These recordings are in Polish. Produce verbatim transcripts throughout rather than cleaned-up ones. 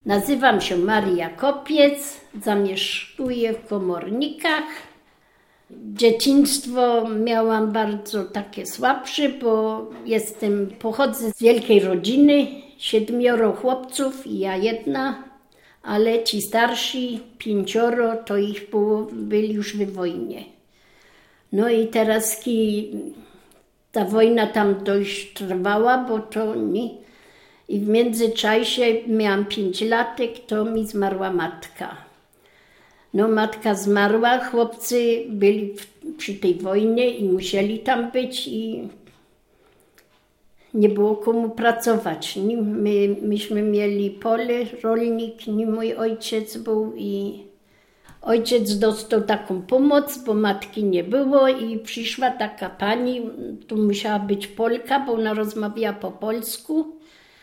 Nazywam się Maria Kopiec, zamieszkuję w Komornikach. Dzieciństwo miałam bardzo takie słabsze, bo jestem, pochodzę z wielkiej rodziny, siedmioro chłopców i ja jedna, ale ci starsi, pięcioro, to ich było, byli już w wojnie. No i teraz ta wojna tam dość trwała, bo to nie. I w międzyczasie miałam pięć latek, to mi zmarła matka. No matka zmarła, chłopcy byli w, przy tej wojnie i musieli tam być i nie było komu pracować. Nie, my, myśmy mieli pole, rolnik, nie mój ojciec był i ojciec dostał taką pomoc, bo matki nie było i przyszła taka pani, tu musiała być Polka, bo ona rozmawiała po polsku.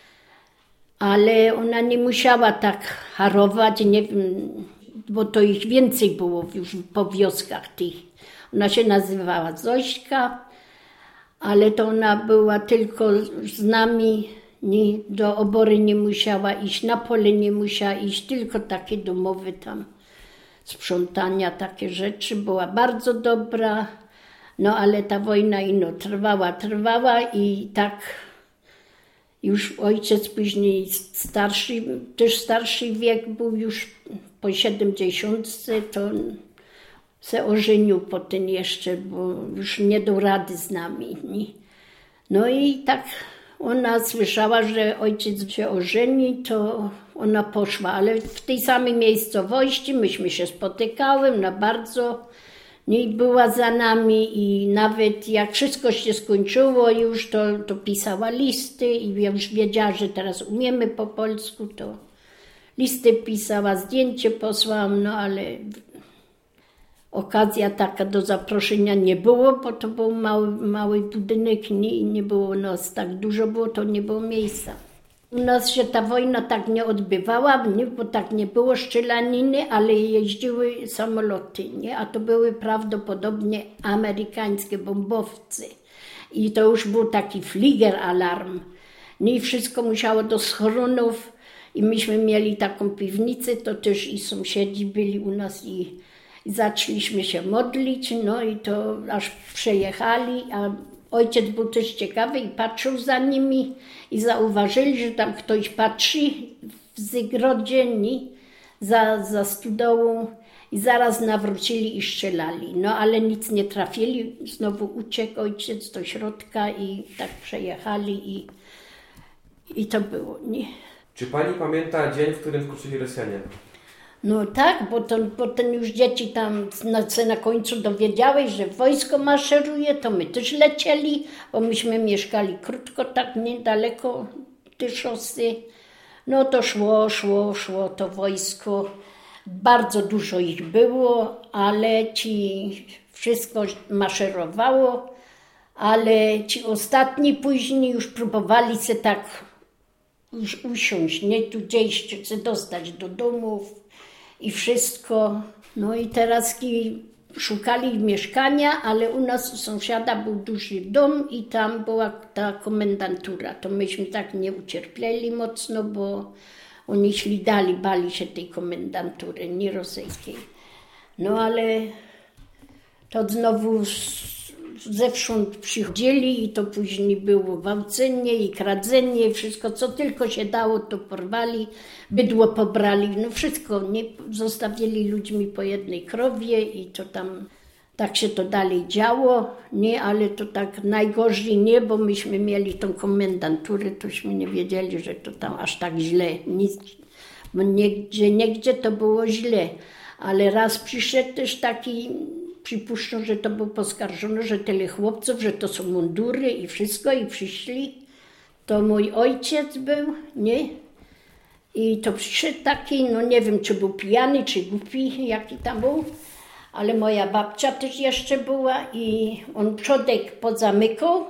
Ale ona nie musiała tak harować, nie wiem, bo to ich więcej było już po wioskach tych. Ona się nazywała Zośka, ale to ona była tylko z nami, nie, do obory nie musiała iść, na pole nie musiała iść, tylko takie domowe tam sprzątania, takie rzeczy. Była bardzo dobra, no ale ta wojna ino trwała, trwała i tak już ojciec później starszy, też starszy wiek był już po siedemdziesiątce, to se ożenił potem jeszcze, bo już nie dał rady z nami. Nie? No i tak ona słyszała, że ojciec się ożeni, to ona poszła, ale w tej samej miejscowości myśmy się spotykały na bardzo. Nie była za nami i nawet jak wszystko się skończyło już, to, to pisała listy i już wiedziała, że teraz umiemy po polsku, to listy pisała, zdjęcie posłałam, no ale okazja taka do zaproszenia nie było, bo to był mały, mały budynek nie, i nie było nas tak dużo, było to nie było miejsca. U nas się ta wojna tak nie odbywała, nie, bo tak nie było strzelaniny, ale jeździły samoloty, nie? A to były prawdopodobnie amerykańskie bombowce. I to już był taki fliger alarm. Nie, i wszystko musiało do schronów i myśmy mieli taką piwnicę, to też i sąsiedzi byli u nas i, i zaczęliśmy się modlić, no i to aż przejechali, a ojciec był też ciekawy i patrzył za nimi i zauważyli, że tam ktoś patrzy w zagrodzie, za, za studołą i zaraz nawrócili i strzelali. No ale nic nie trafili, znowu uciekł ojciec do środka i tak przejechali i, i to było, nie? Czy pani pamięta dzień, w którym wkroczyli Rosjanie? No tak, bo to, potem już dzieci tam na, na końcu dowiedziały, że wojsko maszeruje, to my też lecieli, bo myśmy mieszkali krótko, tak niedaleko tej szosy. No to szło, szło, szło to wojsko. Bardzo dużo ich było, ale ci wszystko maszerowało, ale ci ostatni później już próbowali się tak już usiąść, nie tu gdzieś się dostać do domów. I wszystko. No i teraz szukali mieszkania, ale u nas u sąsiada był duży dom i tam była ta komendantura. To myśmy tak nie ucierpieli mocno, bo oni ślidali, bali się tej komendantury, nie rosyjskiej. No ale to znowu zewsząd przychodzili i to później było gwałcenie i kradzenie i wszystko, co tylko się dało, to porwali, bydło pobrali, no wszystko, nie zostawili ludźmi po jednej krowie i to tam, tak się to dalej działo, nie, ale to tak najgorzej nie, bo myśmy mieli tą komendanturę, tośmy nie wiedzieli, że to tam aż tak źle, nic, bo niegdzie, niegdzie to było źle, ale raz przyszedł też taki, przypuszczą, że to był poskarżony, że tyle chłopców, że to są mundury i wszystko i przyszli. To mój ojciec był, nie? I to przyszedł taki, no nie wiem, czy był pijany, czy głupi, jaki tam był, ale moja babcia też jeszcze była i on przodek pozamykał,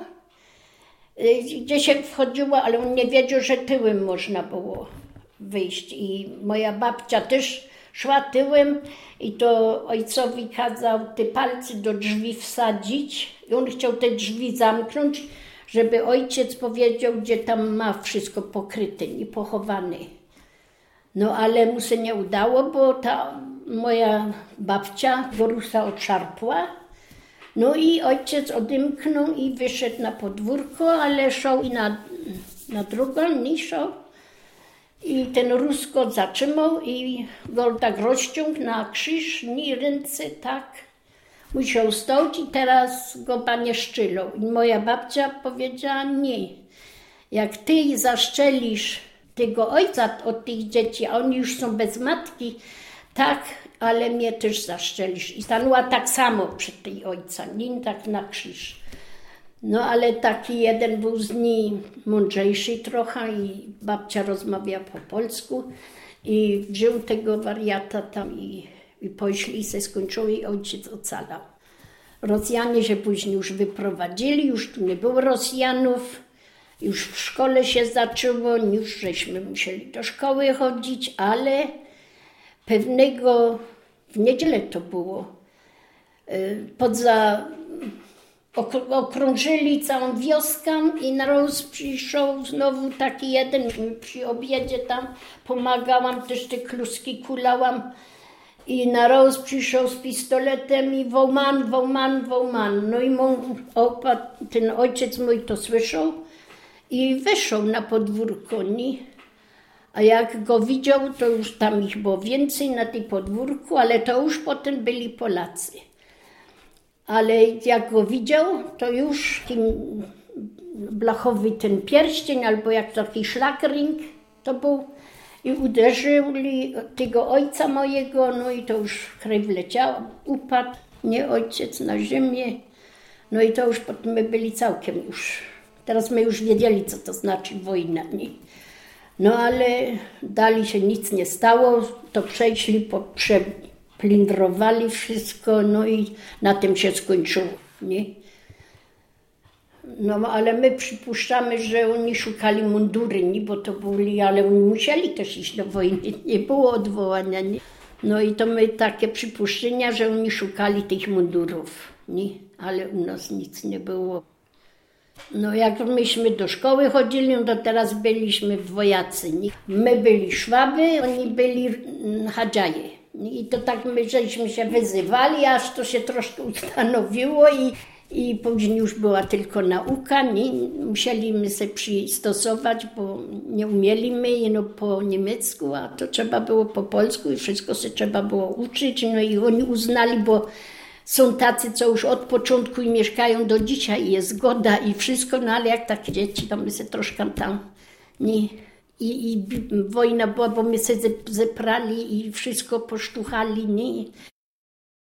gdzie się wchodziło, ale on nie wiedział, że tyłem można było wyjść. I moja babcia też szła tyłem i to ojcowi kazał te palce do drzwi wsadzić i on chciał te drzwi zamknąć, żeby ojciec powiedział, gdzie tam ma wszystko pokryte i pochowane. No ale mu się nie udało, bo ta moja babcia go Rusa odszarpła. No i ojciec odymknął i wyszedł na podwórko, ale szał i na, na drugą, nie szał. I ten Rus go zatrzymał i go tak rozciągnął na krzyż, nie ręce tak. Musiał stać i teraz go panie szczylą. I moja babcia powiedziała, nie, jak ty zaszczelisz tego ojca od tych dzieci, a oni już są bez matki, tak, ale mnie też zaszczelisz. I stanęła tak samo przed tej ojca, nie tak na krzyż. No ale taki jeden był z niej mądrzejszy trochę i babcia rozmawia po polsku i wziął tego wariata tam i, i poszli i se skończyło i ojciec ocalał. Rosjanie się później już wyprowadzili, już tu nie było Rosjanów, już w szkole się zaczęło, już żeśmy musieli do szkoły chodzić, ale pewnego, w niedzielę to było, poza, okrążyli całą wioskę i naraz przyszedł znowu taki jeden, przy obiedzie tam pomagałam, też te kluski kulałam i naraz przyszedł z pistoletem i wołman, wołman, wołman. No i mój opa, ten ojciec mój to słyszał i wyszedł na podwórko, nie? A jak go widział, to już tam ich było więcej na tej podwórku, ale to już potem byli Polacy. Ale jak go widział, to już ten blachowy ten pierścień, albo jak taki szlakring to był i uderzyli tego ojca mojego, no i to już krew leciała, upadł, nie ojciec na ziemię, no i to już potem my byli całkiem już, teraz my już wiedzieli, co to znaczy wojna, nie? No ale dalej się nic nie stało, to przeszli, po, przeplindrowali wszystko, no i na tym się skończyło, nie? No ale my przypuszczamy, że oni szukali mundury, nie? Bo to byli, ale oni musieli też iść do wojny, nie było odwołania, nie? No i to my takie przypuszczenia, że oni szukali tych mundurów, nie? Ale u nas nic nie było. No jak myśmy do szkoły chodzili, no to teraz byliśmy dwojacy. Nie? My byli Szwaby, oni byli Hadżaje. I to tak my żeśmy się wyzywali, aż to się troszkę ustanowiło i, i później już była tylko nauka. Nie? Musieliśmy się przystosować, bo nie umieliśmy no, po niemiecku, a to trzeba było po polsku i wszystko się trzeba było uczyć. No i oni uznali, bo są tacy, co już od początku i mieszkają do dzisiaj, jest zgoda i wszystko, no ale jak takie dzieci, to my się troszkę tam, nie, i, i wojna była, bo my się zeprali i wszystko posztuchali, nie.